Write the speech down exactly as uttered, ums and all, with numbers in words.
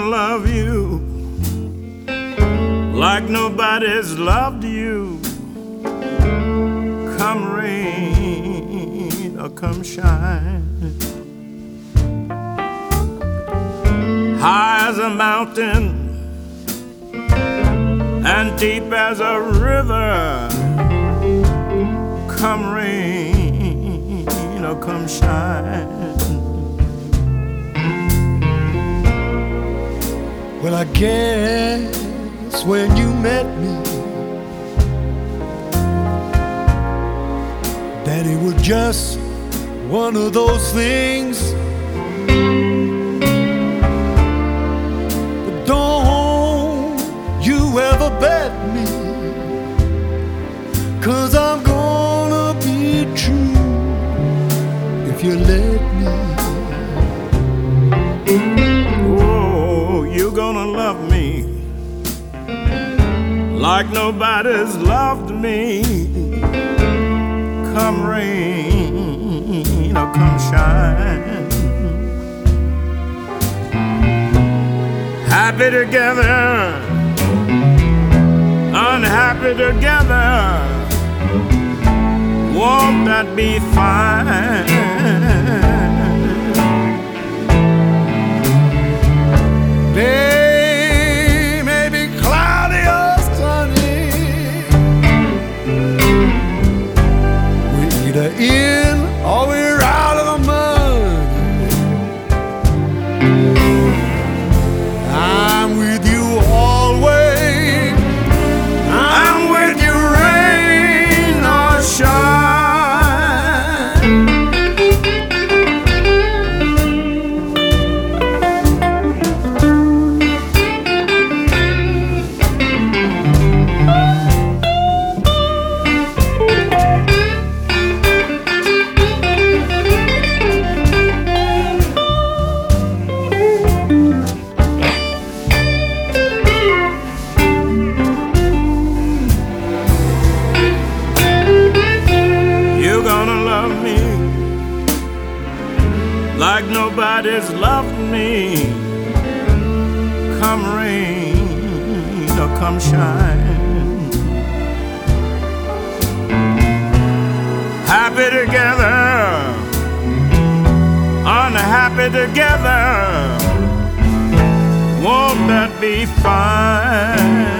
love you like nobody's loved you. Come rain or come shine, high as a mountain and deep as a river. Come rain or come shine. Well, I guess when you met me that it was just one of those things. But don't you ever bet me, 'cause I'm gonna be true if you let me. Oh, you're gonna love me like nobody's loved me. Come rain or come shine, happy together, unhappy together. Won't that be fine? Day may be cloudy or sunny, we're either in or we're out of the mud. I'm with you always, I'm with you rain or shine. Like nobody's loved me. Come rain or come shine, happy together, unhappy together. Won't that be fine?